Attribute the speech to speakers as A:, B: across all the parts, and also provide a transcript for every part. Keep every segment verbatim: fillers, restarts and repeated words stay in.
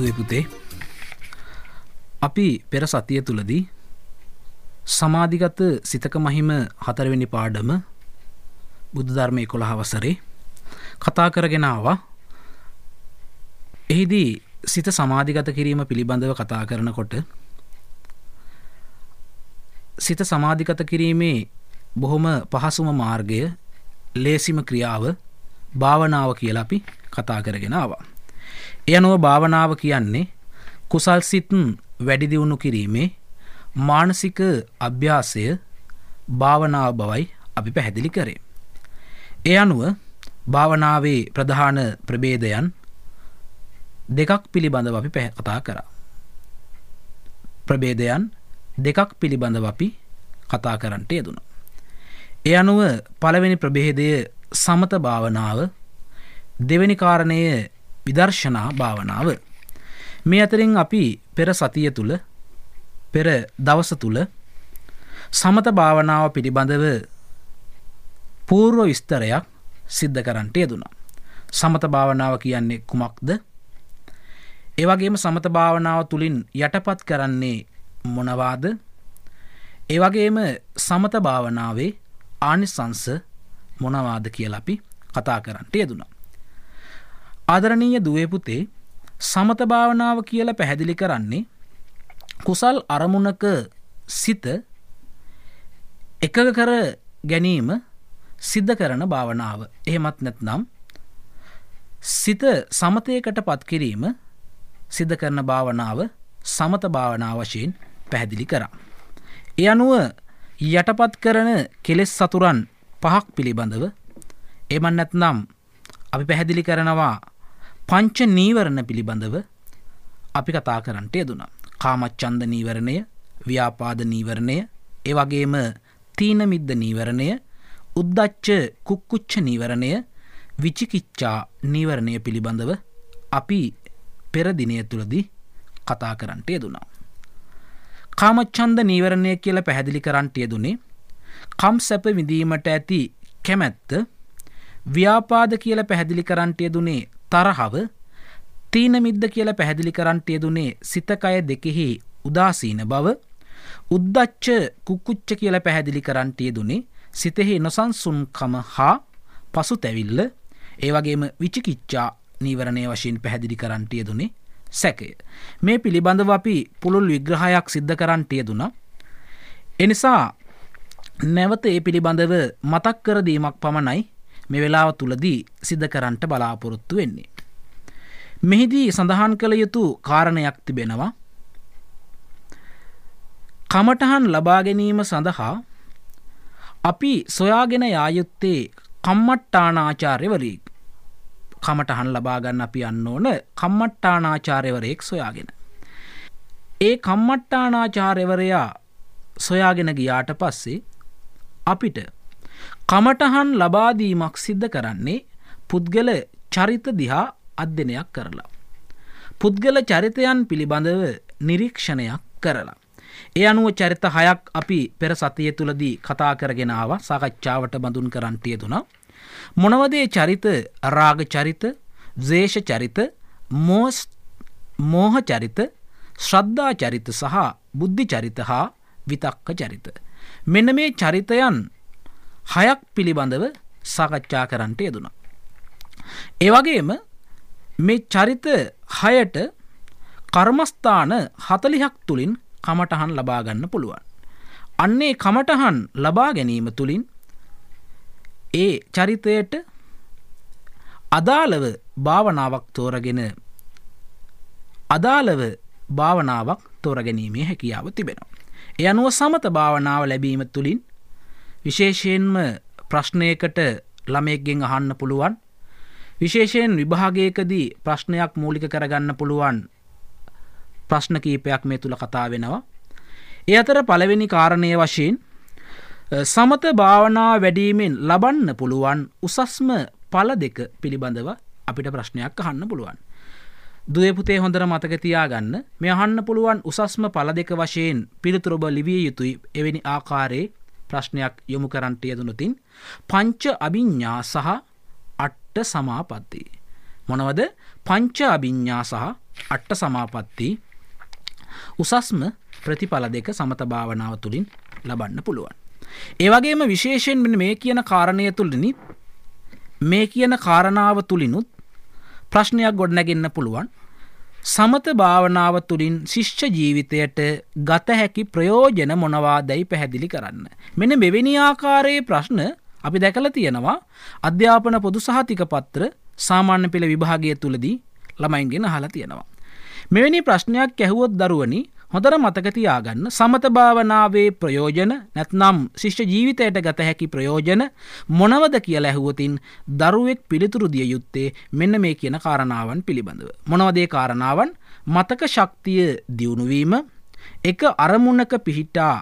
A: දුවේ පුතේ අපි පෙර සතිය තුලදී සමාධිගත සිතක මහිම හතරවෙනි පාඩම බුද්ධ ධර්ම එකොළහ වසරේ කතා කරගෙන ආවා. එහිදී සිත සමාධිගත කිරීම පිළිබඳව කතා කරනකොට සිත සමාධිගත කිරීමේ බොහොම පහසුම මාර්ගය ලේසිම ක්‍රියාව භාවනාව කියලා අපි කතා කරගෙන ආවා. ඒ අනුව භාවනාව කියන්නේ කුසල් සිත් වැඩි දියුණු කිරීමේ මානසික අභ්‍යාසය භාවනාව බවයි අපි පැහැදිලි කරේ. ඒ අනුව භාවනාවේ ප්‍රධාන ප්‍රභේදයන් දෙකක් පිළිබඳව අපි කතා කරා. ප්‍රභේදයන් දෙකක් පිළිබඳව අපි කතා කරන්නට යෙදුණා. ඒ අනුව පළවෙනි ප්‍රභේදය සමත භාවනාව, දෙවෙනි කාරණය විදර්ශනා භාවනාව. මේ අතරින් අපි පෙර සතිය තුල පෙර දවස තුල සමත භාවනාව පිළිබඳව පූර්ව විස්තරයක් සිද්ධ කරන්නට යෙදුණා. සමත භාවනාව කියන්නේ කුමක්ද? ඒ වගේම සමත භාවනාව තුලින් යටපත් කරන්නේ මොනවාද? ඒ වගේම සමත භාවනාවේ ආනිසංස මොනවාද කියලා අපි කතා කරන්නට යෙදුණා. ආදරණීය දුවේ පුතේ, සමත භාවනාව කියලා පැහැදිලි කරන්නේ කුසල් අරමුණක සිත එකග කර ගැනීම සිද්ධ කරන භාවනාව. එහෙමත් නැත්නම් සිත සමතයකටපත් කිරීම සිද්ධ කරන භාවනාව සමත භාවනාව වශයෙන් පැහැදිලි කරා. ඒ අනුව යටපත් කරන කෙලෙස් සතුරන් පහක් පිළිබඳව, එහෙම නැත්නම් අපි පැහැදිලි කරනවා පංච නීවරණ පිළිබඳව අපි කතා කරන්නට යෙදුණා. කාමච්ඡන්ද නීවරණය, ව්‍යාපාද නීවරණය, ඒ වගේම තීන මිද්ද නීවරණය, උද්ධච්ච කුක්කුච්ච නීවරණය, විචිකිච්ඡා නීවරණය පිළිබඳව අපි පෙර දිනය තුලදී කතා කරන්නට යෙදුණා. කාමච්ඡන්ද නීවරණය කියලා පැහැදිලි කරන්නට යෙදුනේ කම් සැප විඳීමට ඇති කැමැත්ත. ව්‍යාපාද කියලා පැහැදිලි කරන්නට යෙදුනේ තරහව. තීන මිද්ද කියලා පැහැදිලි කරන්නට යෙදුනේ සිත කය දෙකෙහි උදාසීන බව. උද්ධච්ච කුක්කුච්ච කියලා පැහැදිලි කරන්නට යෙදුනේ සිතෙහි නොසන්සුන්කම හා පසුතැවිල්ල. ඒ වගේම විචිකිච්ඡා නීවරණය වශයෙන් පැහැදිලි කරන්නට යෙදුනේ සැකය. මේ පිළිබඳව අපි පුළුල් විග්‍රහයක් සිද්ධ කරන්නට යෙදුණා. එනිසා නැවත ඒ පිළිබඳව මතක් කර දීමක් පමණයි මේ වෙලාව තුලදී සිද්ධ කරන්නට බලාපොරොත්තු වෙන්නේ. මෙහිදී සඳහන් කළ යුතු කාරණයක් තිබෙනවා. කමඨහන් ලබා ගැනීම සඳහා අපි සොයාගෙන යා යුත්තේ කම්මට්ටානාචාර්යවරයෙක්. කමඨහන් ලබා ගන්න අපි යන්න ඕන කම්මට්ටානාචාර්යවරයෙක් සොයාගෙන. ඒ කම්මට්ටානාචාර්යවරයා සොයාගෙන ගියාට පස්සේ අපිට කමඨහන් ලබා දීමක් සිද්ධ කරන්නේ පුද්ගල චරිත දිහා අධ්‍යයනයක් කරලා. පුද්ගල චරිතයන් පිළිබඳව නිරීක්ෂණයක් කරලා. ඒ අනුව චරිත හයක් අපි පෙර සතිය තුලදී කතා කරගෙන ආවා, සාකච්ඡාවට බඳුන් කරන්නට යෙදුණා. මොනවද ඒ චරිත? රාග චරිත, ද්වේෂ චරිත, මෝහ චරිත, ශ්‍රද්ධා චරිත සහ බුද්ධි චරිත හා විතක්ක චරිත. මෙන්න මේ චරිතයන් හයක් පිළිබඳව සාකච්ඡා කරන්නට යෙදුණා. ඒ වගේම මේ චරිත හයට කර්මස්ථාන හතළිහක් තුලින් කමඨහන් ලබා ගන්න පුළුවන්. අන්නේ කමඨහන් ලබා ගැනීම තුලින් ඒ චරිතයට අදාළව භාවනාවක් තෝරගෙන අදාළව භාවනාවක් තෝරගැනීමේ හැකියාව තිබෙනවා. ඒ අනුව සමත භාවනාව ලැබීම තුලින් විශේෂයෙන්ම ප්‍රශ්නයකට ළමයෙක්ගෙන් අහන්න පුළුවන්, විශේෂයෙන් විභාගයකදී ප්‍රශ්නයක් මූලික කරගන්න පුළුවන් ප්‍රශ්න කීපයක් මේ තුල කතා වෙනවා. ඒ අතර පළවෙනි කාරණය වශයෙන් සමත භාවනා වැඩීමෙන් ලබන්න පුළුවන් උසස්ම ඵල දෙක පිළිබඳව අපිට ප්‍රශ්නයක් අහන්න පුළුවන්. දුවේ පුතේ හොඳට මතක තියාගන්න, මේ අහන්න පුළුවන් උසස්ම ඵල දෙක වශයෙන් පිළිතුරු ඔබ ලිවිය යුතුයි. එවැනි ආකාරයේ ප්‍රශ්නයක් යොමු කරන්නට යෙදුනොතින් පංච අභිඥා සහ අට්ඨ සමාපatti. මොනවද? පංච අභිඥා සහ අට්ඨ සමාපatti උසස්ම ප්‍රතිඵල දෙක සමත භාවනාව තුළින් ලබන්න පුළුවන්. ඒ වගේම විශේෂයෙන් මෙන්න මේ කියන කාරණය තුළින් මේ කියන කාරණාව තුළිනුත් ප්‍රශ්නයක් ගොඩනැගෙන්න පුළුවන්. සමත භාවනාව තුළින් ශිෂ්‍ය ජීවිතයට ගත හැකි ප්‍රයෝජන මොනවාදැයි පැහැදිලි කරන්න. මෙන්න මෙවැනි ආකාරයේ ප්‍රශ්න අපි දැකලා තියෙනවා අධ්‍යාපන පොදු සහතික පත්‍ර සාමාන්‍ය පෙළ විභාගය තුලදී ළමයින්ගෙන් අහලා තියෙනවා. මෙවැනි ප්‍රශ්නයක් ඇහුවොත් දරුවනි හොඳට මතක තියාගන්න සමත භාවනාවේ ප්‍රයෝජන නැත්නම් ශිෂ්‍ය ජීවිතයට ගත හැකි ප්‍රයෝජන මොනවද කියලා ඇහුවොතින් දරුවෙක් පිළිතුරු දිය යුත්තේ මෙන්න මේ කියන කාරණාවන් පිළිබඳව. මොනවද ඒ කාරණාවන්? මතක ශක්තිය දියුණු වීම, එක අරමුණක පිහිටා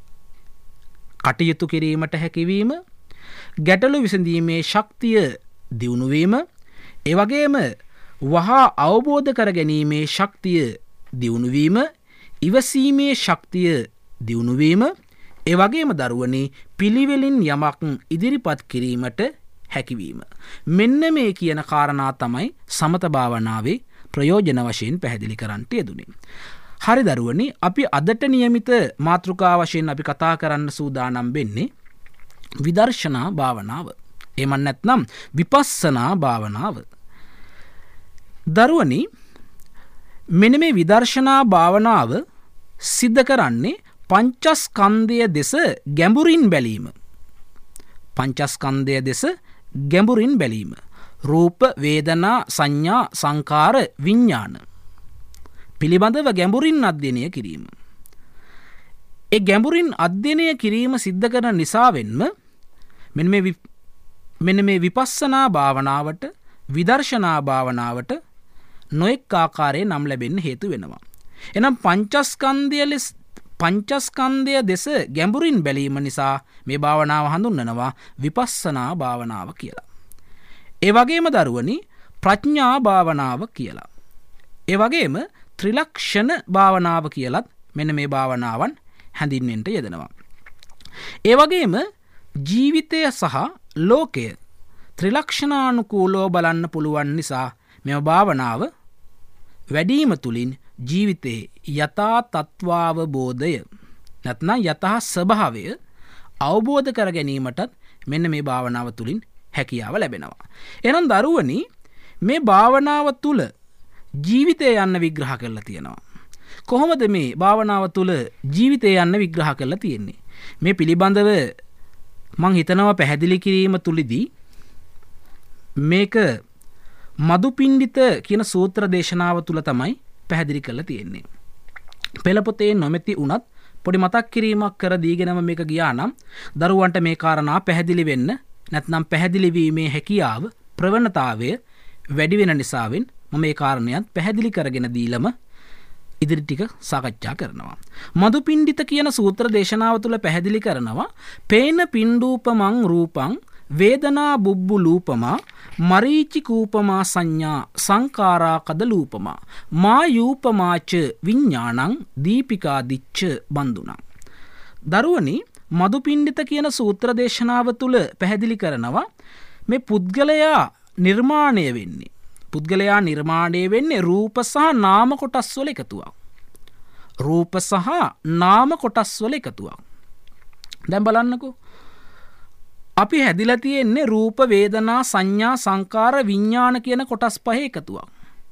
A: කටයුතු කිරීමට හැකියවීම, ගැටලු විසඳීමේ ශක්තිය දියුණු වීම, ඒ වගේම වහා අවබෝධ කර ගැනීමේ ශක්තිය දියුණු වීම, ඉවසීමේ ශක්තිය දියුණු වීම, ඒ වගේම දරුවනි පිළිවෙලින් යමක් ඉදිරිපත් කිරීමට හැකියවීම. මෙන්න මේ කියන කාරණා තමයි සමත භාවනාවේ ප්‍රයෝජන වශයෙන් පැහැදිලි කරන්නට යෙදුනේ. හරි දරුවනි, අපි අදට નિયમિત මාතෘකා වශයෙන් අපි කතා කරන්න සූදානම් වෙන්නේ විදර්ශනා භාවනාව. එහෙම නැත්නම් විපස්සනා භාවනාව. දරුවනි මෙන්න මේ විදර්ශනා භාවනාව සිද්ධ කරන්නේ පංචස්කන්ධය දෙස ගැඹුරින් බැලීම. පංචස්කන්ධය දෙස ගැඹුරින් බැලීම. රූප, වේදනා, සංඥා, සංකාර, විඥාන පිළිබඳව ගැඹුරින් අධ්‍යයනය කිරීම. ඒ ගැඹුරින් අධ්‍යයනය කිරීම සිද්ධ කරන නිසාවෙන්ම මෙන්න මේ මෙන්න මේ විපස්සනා භාවනාවට, විදර්ශනා භාවනාවට නොඑක් ආකාරයේ නම් ලැබෙන්න හේතු වෙනවා. එනම් පංචස්කන්ධය ලෙස පංචස්කන්ධය දෙස ගැඹුරින් බැලීම නිසා මේ භාවනාව හඳුන්වනවා විපස්සනා භාවනාව කියලා. ඒ වගේම දරුවනි ප්‍රඥා භාවනාව කියලා. ඒ වගේම ත්‍රිලක්ෂණ භාවනාව කියලත් මෙන්න මේ භාවනාවන් හැඳින්වෙන්නට යෙදෙනවා. ඒ වගේම ජීවිතය සහ ලෝකය ත්‍රිලක්ෂණානුකූලව බලන්න පුළුවන් නිසා මෙම භාවනාව වැඩිම තුලින් ජීවිතයේ යථා තත්ත්වාවබෝධය නැත්නම් යථා ස්වභාවය අවබෝධ කර ගැනීමටත් මෙන්න මේ භාවනාව තුලින් හැකියාව ලැබෙනවා. එහෙනම් දරුවනි මේ භාවනාව තුල ජීවිතය යන්න විග්‍රහ කරලා තියෙනවා. කොහොමද මේ භාවනාව තුල ජීවිතය යන්න විග්‍රහ කරලා තියෙන්නේ? මේ පිළිබඳව මම හිතනවා පැහැදිලි කිරීම තුලදී මේක මදුපිණ්ඩිත කියන සූත්‍ර දේශනාව තුල තමයි පැහැදිලි කරලා තියෙන්නේ. පෙළපොතේ නොමැති වුණත් පොඩි මතක් කිරීමක් කර දීගෙනම මේක ගියා නම් දරුවන්ට මේ කාරණා පැහැදිලි වෙන්න නැත්නම් පැහැදිලි වීමේ හැකියාව ප්‍රවණතාවය වැඩි වෙන නිසාවෙන් මම මේ කාරණයක් පැහැදිලි කරගෙන දීලම ඉදිරි ටික සාකච්ඡා කරනවා. මදුපිණ්ඩිත කියන සූත්‍ර දේශනාව තුල පැහැදිලි කරනවා පේන පිණ්ඩූපමං රූපං වේදනා බුබ්බුලූපමා මරීචි කූපමා සංඥා සංකාරා කදලූපමා මා යූපමාච විඥානං දීපිකා දිච්ච බන්දුනං. දරුවනි මදුපිණ්ඩිත කියන සූත්‍ර දේශනාව තුල පැහැදිලි කරනවා මේ පුද්ගලයා නිර්මාණය වෙන්නේ පුද්ගලයා නිර්මාණය වෙන්නේ රූප සහ නාම කොටස් වල එකතුවක්. රූප සහ නාම කොටස් වල එකතුවක්. දැන් බලන්නකෝ අපි හැදිලා තියෙන්නේ රූප, වේදනා, සංඥා, සංකාර, විඥාන කියන කොටස් පහේ එකතුවක්.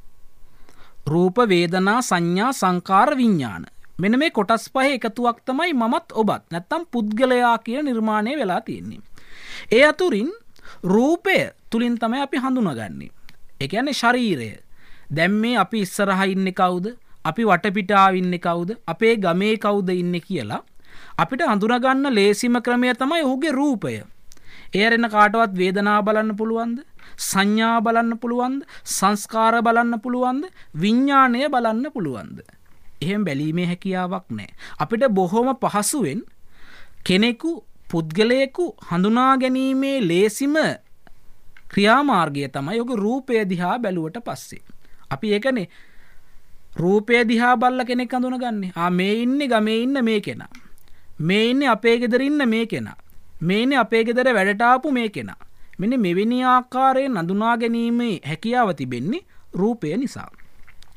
A: රූප, වේදනා, සංඥා, සංකාර, විඥාන. මෙන්න මේ කොටස් පහේ එකතුවක් තමයි මමත් ඔබත් නැත්තම් පුද්ගලයා කියන නිර්මාණය වෙලා තියෙන්නේ. ඒ අතුරින් රූපය තුලින් තමයි අපි හඳුනාගන්නේ. ඒ කියන්නේ ශරීරය. දැන් මේ අපි ඉස්සරහා ඉන්නේ කවුද? අපි වටපිටාව ඉන්නේ කවුද? අපේ ගමේ කවුද ඉන්නේ කියලා අපිට හඳුනා ගන්න ලේසිම ක්‍රමය තමයි ඔහුගේ රූපය. ඒරෙන කාටවත් වේදනාව බලන්න පුළුවන්ද? සංඥා බලන්න පුළුවන්ද? සංස්කාර බලන්න පුළුවන්ද? විඥාණය බලන්න පුළුවන්ද? එහෙම බැලීමේ හැකියාවක් නැහැ. අපිට බොහොම පහසුවෙන් කෙනෙකු පුද්ගලයෙකු හඳුනා ගැනීමේ ලේසිම ක්‍රියාමාර්ගය තමයි ඔහුගේ රූපය දිහා බැලුවට පස්සේ. අපි ඒකනේ රූපය දිහා බලලා කෙනෙක් හඳුනගන්නේ. ආ මේ ඉන්නේ ගමේ ඉන්න මේ කෙනා. මේ ඉන්නේ අපේ ගෙදර ඉන්න මේ කෙනා. මේනේ අපේ ගෙදර වැඩට ආපු මේ කෙනා. මෙන්න මෙවැනි ආකාරයෙන් හඳුනා ගැනීමේ හැකියාව තිබෙන්නේ රූපය නිසා.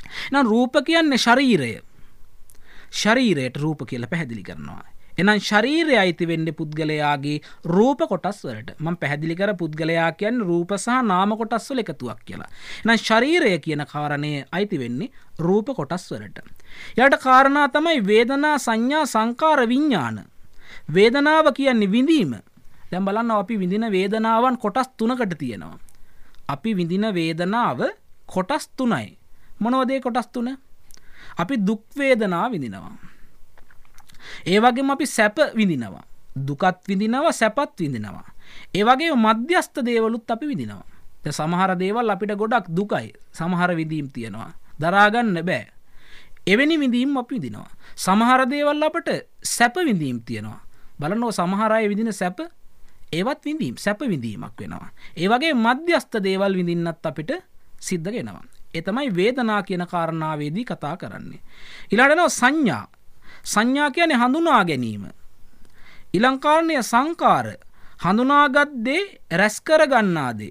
A: එහෙනම් රූප කියන්නේ ශරීරය. ශරීරයට රූප කියලා පැහැදිලි කරනවා. එහෙනම් ශරීරය අයිති වෙන්නේ පුද්ගලයාගේ රූප කොටස් වලට. මම පැහැදිලි කර පුද්ගලයා කියන්නේ රූප සහ නාම කොටස් වල එකතුවක් කියලා. එහෙනම් ශරීරය කියන කාරණය අයිති වෙන්නේ රූප කොටස් වලට. ඊට කාරණා තමයි වේදනා සංඥා සංකාර විඥාන. වේදනාව කියන්නේ විඳීම. දැන් බලන්න අපි විඳින වේදනාවන් කොටස් තුනකට තියෙනවා. අපි විඳින වේදනාව කොටස් තුනයි. මොනවද ඒ කොටස් තුන? අපි දුක් වේදනා විඳිනවා. ඒ වගේම අපි සැප විඳිනවා. දුකත් විඳිනවා සැපත් විඳිනවා. ඒ වගේම මධ්‍යස්ථ දේවලුත් අපි විඳිනවා. දැන් සමහර දේවල් අපිට ගොඩක් දුකයි. සමහර විඳීම් තියෙනවා. දරා ගන්න බෑ. එවැනි විඳීම් අපි විඳිනවා. සමහර දේවල් අපට සැප විඳීම් තියෙනවා. බලන්න සමහර අය විඳින සැප ඒවත් විඳීම් සැප විඳීමක් වෙනවා. ඒ වගේ මධ්‍යස්ථ දේවල් විඳින්නත් අපිට සිද්ධ වෙනවා. ඒ තමයි වේදනා කියන කාරණාවේදී කතා කරන්නේ. ඊළඟට සංඥා. සංඥා කියන්නේ හඳුනා ගැනීම. ඊළඟ කාරණය සංකාර. හඳුනාගත් දේ රැස් කර ගන්නා දේ.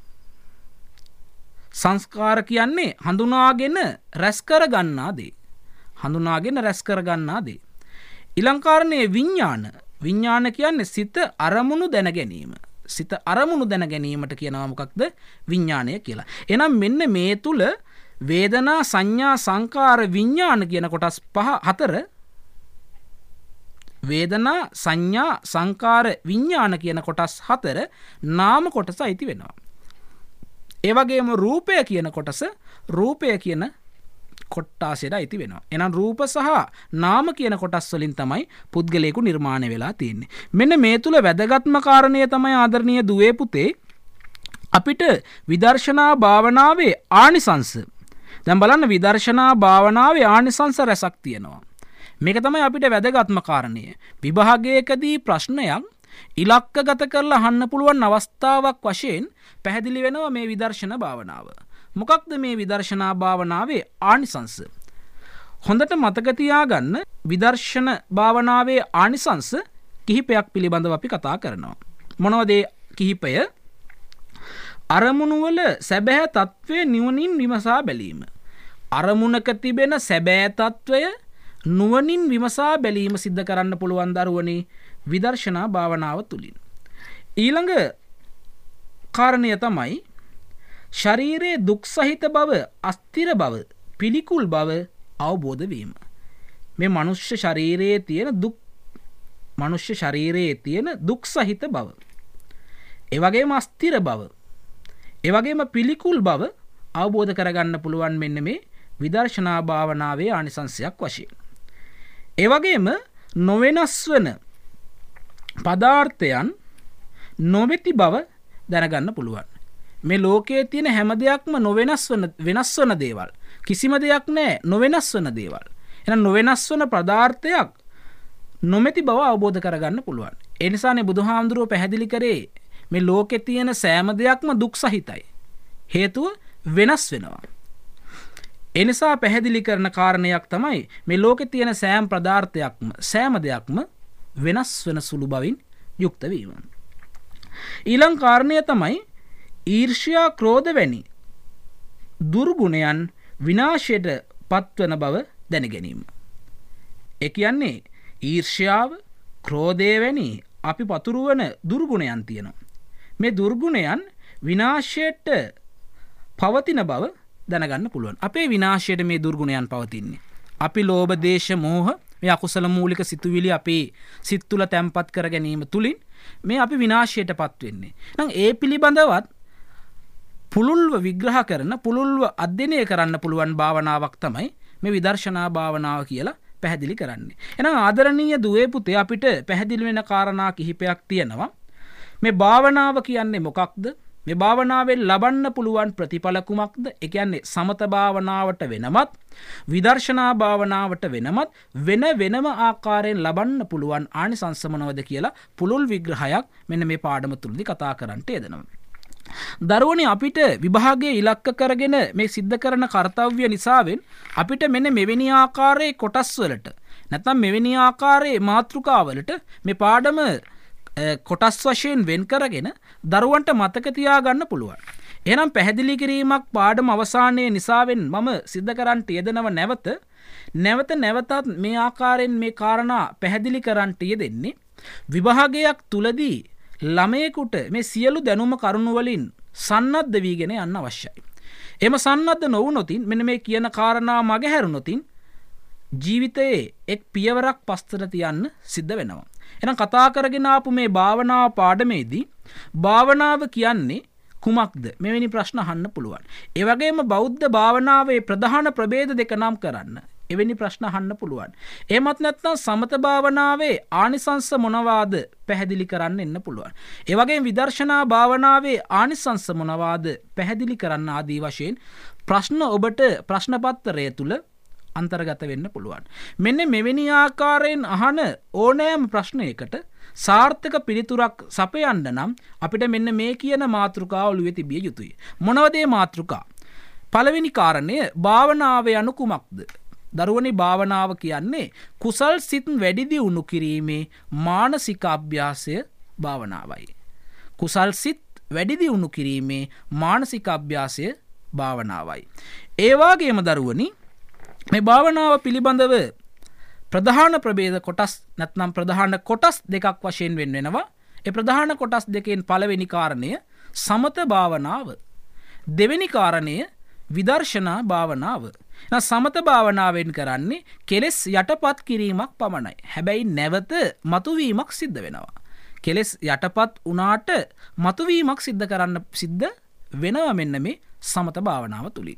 A: සංස්කාර කියන්නේ හඳුනාගෙන රැස් කර ගන්නා දේ. හඳුනාගෙන රැස් කර ගන්නා දේ. ඊළඟ කාරණය විඥාන. විඥාන කියන්නේ සිත අරමුණු දැන ගැනීම. සිත අරමුණු දැන ගැනීමට කියනවා මොකක්ද? විඥානය කියලා. එහෙනම් මෙන්න මේ තුල වේදනා සංඥා සංකාර විඥාන කියන කොටස් පහ හතර වේදනා සංඥා සංකාර විඥාන කියන කොටස් හතර නාම කොටස අයිති වෙනවා. ඒ වගේම රූපය කියන කොටස රූපය කියන කොට්ටාසයට අයිති වෙනවා. එහෙනම් රූප සහ නාම කියන කොටස් වලින් තමයි පුද්ගලයෙකු නිර්මාණය වෙලා තියෙන්නේ. මෙන්න මේ තුල වැදගත්ම කාරණය තමයි ආදරණීය දුවේ පුතේ අපිට විදර්ශනා භාවනාවේ ආනිසංස. දැන් බලන්න විදර්ශනා භාවනාවේ ආනිසංස රැසක් තියෙනවා. මේක තමයි අපිට වැදගත්ම කාරණය. විභාගයකදී ප්‍රශ්නයක් ඉලක්කගත කරලා අහන්න පුළුවන් අවස්ථාවක් වශයෙන් පැහැදිලි වෙනවා මේ විදර්ශනා භාවනාව. මොකක්ද මේ විදර්ශනා භාවනාවේ ආනිසංස? හොඳට මතක තියාගන්න විදර්ශන භාවනාවේ ආනිසංස කිහිපයක් පිළිබඳව අපි කතා කරනවා. මොනවද ඒ කිහිපය? අරමුණු වල සැබෑ తත්වය නුවණින් විමසා බැලීම. අරමුණක තිබෙන සැබෑ తත්වය නුවණින් විමසා බැලීම සිද්ධ කරන්න පුළුවන් දරුවනේ විදර්ශනා භාවනාව තුලින්. ඊළඟ කාරණය තමයි ශරීරයේ දුක් සහිත බව, අස්තිර බව, පිළිකුල් බව අවබෝධ වීම. මේ මනුෂ්‍ය ශරීරයේ තියෙන දුක් මනුෂ්‍ය ශරීරයේ තියෙන දුක් සහිත බව. ඒ වගේම අස්තිර බව. ඒ වගේම පිළිකුල් බව අවබෝධ කරගන්න පුළුවන් මෙන්න මේ විදර්ශනා භාවනාවේ ආනිසංසයක් වශයෙන්. ඒ වගේම නොවෙනස් වන පදාර්ථයන් නොමැති බව දැනගන්න පුළුවන්. මේ ලෝකයේ තියෙන හැම දෙයක්ම නොවෙනස් වන වෙනස් වන දේවල්. කිසිම දෙයක් නැහැ නොවෙනස් වන දේවල්. එහෙනම් නොවෙනස් වන පදාර්ථයක් නොමැති බව අවබෝධ කරගන්න පුළුවන්. ඒ නිසානේ බුදුහාමුදුරුවෝ පැහැදිලි කරේ මේ ලෝකේ තියෙන සෑම දෙයක්ම දුක් සහිතයි. හේතුව වෙනස් වෙනවා. ඒ නිසා පැහැදිලි කරන කාරණයක් තමයි මේ ලෝකේ තියෙන සෑම පදාර්ථයක්ම සෑම දෙයක්ම වෙනස් වෙන සුළු බවින් යුක්ත වීම. ඊළඟ කාරණය තමයි ඊර්ෂ්‍යා ක්‍රෝධ වැනි දුර්ගුණයන් විනාශයට පත්වන බව දැන ගැනීම. ඒ කියන්නේ ඊර්ෂ්‍යාව ක්‍රෝධය වැනි අපි පතුරවන දුර්ගුණයන් තියෙනවා. මේ දුර්ගුණයන් විනාශයට පවතින බව දැනගන්න පුළුවන්. අපේ විනාශයට මේ දුර්ගුණයන් පවතින්නේ. අපි ලෝභ දේශ මෝහ මේ අකුසල මූලික සිතුවිලි අපේ සිත් තුළ තැම්පත් කර ගැනීම තුලින් මේ අපි විනාශයටපත් වෙන්නේ. එහෙනම් ඒ පිළිබඳවත් පුළුල්ව විග්‍රහ කරන පුළුල්ව අධ්‍යයනය කරන්න පුළුවන් භාවනාවක් තමයි මේ විදර්ශනා භාවනාව කියලා පැහැදිලි කරන්නේ. එහෙනම් ආදරණීය දුවේ පුතේ අපිට පැහැදිලි වෙන කාරණා කිහිපයක් තියෙනවා. මේ භාවනාව කියන්නේ මොකක්ද? මේ භාවනාවෙන් ලබන්න පුළුවන් ප්‍රතිඵල කුමක්ද? ඒ කියන්නේ සමත භාවනාවට වෙනමත් විදර්ශනා භාවනාවට වෙනමත් වෙන වෙනම ආකාරයෙන් ලබන්න පුළුවන් ආනිසංස මොනවද කියලා පුළුල් විග්‍රහයක් මෙන්න මේ පාඩම තුලදී කතා කරන්නට යෙදෙනවා. දරුවනේ අපිට විභාගයේ ඉලක්ක කරගෙන මේ සිද්ධ කරන කාර්යය නිසාවෙන් අපිට මෙන්න මෙවැනි ආකාරයේ කොටස් වලට නැත්නම් මෙවැනි ආකාරයේ මාතෘකාවලට මේ පාඩම කොටස් වශයෙන් වෙන් කරගෙන දරුවන්ට මතක තියාගන්න පුළුවන්. එහෙනම් පැහැදිලි කිරීමක් පාඩම අවසානයේ නිසාවෙන් මම සිද්ධ කරන්නට යෙදෙනව නැවත නැවත නැවතත් මේ ආකාරයෙන් මේ කාරණා පැහැදිලි කරන්නට යෙදෙන්නේ විභාගයක් තුලදී ළමයෙකුට මේ සියලු දැනුම කරුණු වලින් සන්නද්ධ වීගෙන යන්න අවශ්‍යයි. එහෙම සන්නද්ධ නොවුනොතින් මෙන්න මේ කියන කාරණා මගහැරුණොතින් ජීවිතයේ එක් පියවරක් පස්සට තියන්න සිද්ධ වෙනවා. එහෙනම් කතා කරගෙන ආපු මේ භාවනා පාඩමේදී භාවනාව කියන්නේ කුමක්ද? මෙවැනි ප්‍රශ්න අහන්න පුළුවන්. ඒ වගේම බෞද්ධ භාවනාවේ ප්‍රධාන ප්‍රභේද දෙක නම් කරන්න. එවැනි ප්‍රශ්න අහන්න පුළුවන්. එහෙමත් නැත්නම් සමත භාවනාවේ ආනිසංස මොනවාද පැහැදිලි කරන්න එන්න පුළුවන්. ඒ වගේම විදර්ශනා භාවනාවේ ආනිසංස මොනවාද පැහැදිලි කරන්න ආදී වශයෙන් ප්‍රශ්න ඔබට ප්‍රශ්න පත්‍රය තුල අන්තර්ගත වෙන්න පුළුවන්. මෙන්න මෙවැනි ආකාරයෙන් අහන ඕනෑම ප්‍රශ්නයකට සාර්ථක පිළිතුරක් සපයන්න නම් අපිට මෙන්න මේ කියන මාතෘකාව ඔළුවේ තිබිය යුතුයි. මොනවද මේ මාතෘකා? පළවෙනි කාරණය භාවනාව යනු කුමක්ද? දරුවනි භාවනාව කියන්නේ කුසල් සිත් වැඩි දියුණු කිරීමේ මානසික අභ්‍යාසය භාවනාවයි. කුසල් සිත් වැඩි දියුණු කිරීමේ මානසික අභ්‍යාසය භාවනාවයි. ඒ වගේම දරුවනි මේ භාවනාව පිළිබඳව ප්‍රධාන ප්‍රභේද කොටස් නැත්නම් ප්‍රධාන කොටස් දෙකක් වශයෙන් වෙන් වෙනවා. ඒ ප්‍රධාන කොටස් දෙකෙන් පළවෙනි කාරණය සමත භාවනාව. දෙවෙනි කාරණය විදර්ශනා භාවනාව. එහෙනම් සමත භාවනාවෙන් කරන්නේ කෙලෙස් යටපත් කිරීමක් පමණයි. හැබැයි නැවත මතුවීමක් සිද්ධ වෙනවා. කෙලෙස් යටපත් වුණාට මතුවීමක් සිද්ධ කරන්න සිද්ධ වෙනවා මෙන්න මේ සමත භාවනාව තුලින්.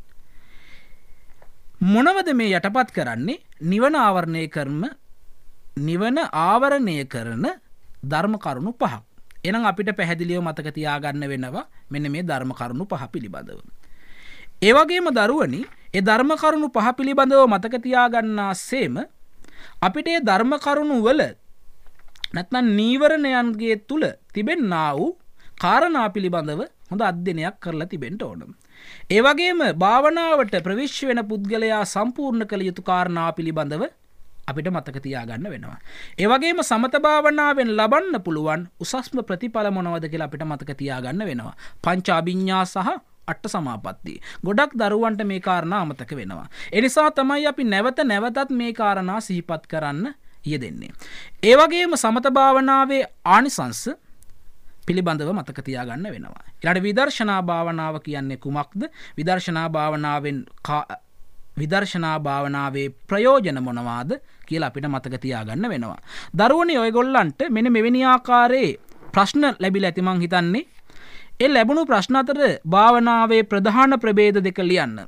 A: මොනවද මේ යටපත් කරන්නේ? නිවන ආවරණය කරන නිවන ආවරණය කරන ධර්ම කරුණු පහක්. එහෙනම් අපිට පැහැදිලිව මතක තියාගන්න වෙනවා මෙන්න මේ ධර්ම කරුණු පහ පිළිබඳව. ඒ වගේම දරුවනි ඒ ධර්ම කරුණු පහ පිළිබඳව මතක තියාගන්නාseම අපිට ඒ ධර්ම කරුණු වල නැත්නම් නීවරණයන්ගේ තුල තිබෙන්නා වූ කාරණා පිළිබඳව හොඳ අධ්‍යයනයක් කරලා තිබෙන්න ඕන. ඒ වගේම භාවනාවට ප්‍රවිෂ්ඨ වෙන පුද්ගලයා සම්පූර්ණ කළ යුතු කාරණා පිළිබඳව අපිට මතක තියාගන්න වෙනවා. ඒ වගේම සමත භාවනාවෙන් ලබන්න පුළුවන් උසස්ම ප්‍රතිඵල මොනවද කියලා අපිට මතක තියාගන්න වෙනවා. පංච අභිඥා සහ අට සමාපatti. ගොඩක් දරුවන්ට මේ කාරණා අමතක වෙනවා. ඒ නිසා තමයි අපි නැවත නැවතත් මේ කාරණා සිහිපත් කරන්න යෙදෙන්නේ. ඒ වගේම සමත භාවනාවේ ආනිසංස පිළිබඳව මතක තියාගන්න වෙනවා. ඊළඟ විදර්ශනා භාවනාව කියන්නේ කුමක්ද? විදර්ශනා භාවනාවෙන් විදර්ශනා භාවනාවේ ප්‍රයෝජන මොනවාද කියලා අපිට මතක තියාගන්න වෙනවා. දරුවනේ ඔයගොල්ලන්ට මෙන්න මෙවැනි ආකාරයේ ප්‍රශ්න ලැබිලා ඇති මං හිතන්නේ. ඒ ලැබුණු ප්‍රශ්න අතර භාවනාවේ ප්‍රධාන ප්‍රභේද දෙක ලියන්න.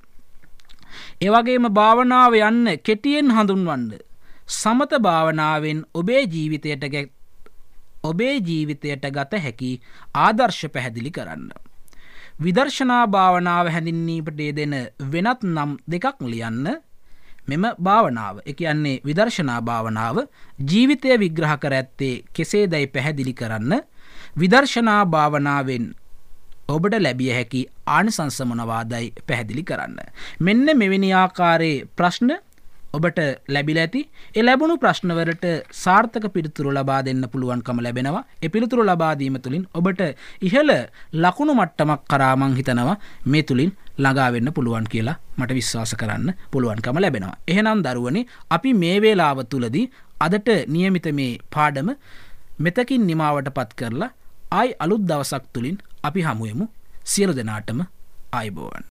A: ඒ වගේම භාවනාව යන්න කෙටියෙන් හඳුන්වන්න. සමත භාවනාවෙන් ඔබේ ජීවිතයට ඔබේ ජීවිතයට ගත හැකි ආදර්ශ පැහැදිලි කරන්න. විදර්ශනා භාවනාව හැඳින්වීමට යෙදෙන වෙනත් නම් දෙකක් ලියන්න. මෙම භාවනාව, ඒ කියන්නේ විදර්ශනා භාවනාව ජීවිතය විග්‍රහ කර ඇත්තේ කෙසේදයි පැහැදිලි කරන්න. විදර්ශනා භාවනාවෙන් ඔබට ලැබිය හැකි ආනිසංස මොනවාදයි පැහැදිලි කරන්න. මෙන්න මෙවැනි ආකාරයේ ප්‍රශ්න ඔබට ලැබිලා ඇති. ඒ ලැබුණු ප්‍රශ්න වලට සාර්ථක පිළිතුරු ලබා දෙන්න පුළුවන්කම ලැබෙනවා. ඒ පිළිතුරු ලබා දීම තුළින් ඔබට ඉහළ ලකුණු මට්ටමක් කරා මං හිතනවා මේ තුලින් ළඟා වෙන්න පුළුවන් කියලා මට විශ්වාස කරන්න පුළුවන්කම ලැබෙනවා. එහෙනම් දරුවනේ අපි මේ වේලාව තුලදී අදට નિયમિત මේ පාඩම මෙතකින් නිමාවටපත් කරලා ආයි අලුත් දවසක් තුලින් අපි හමු වෙමු. සියලු දෙනාටම ආයුබෝවන්.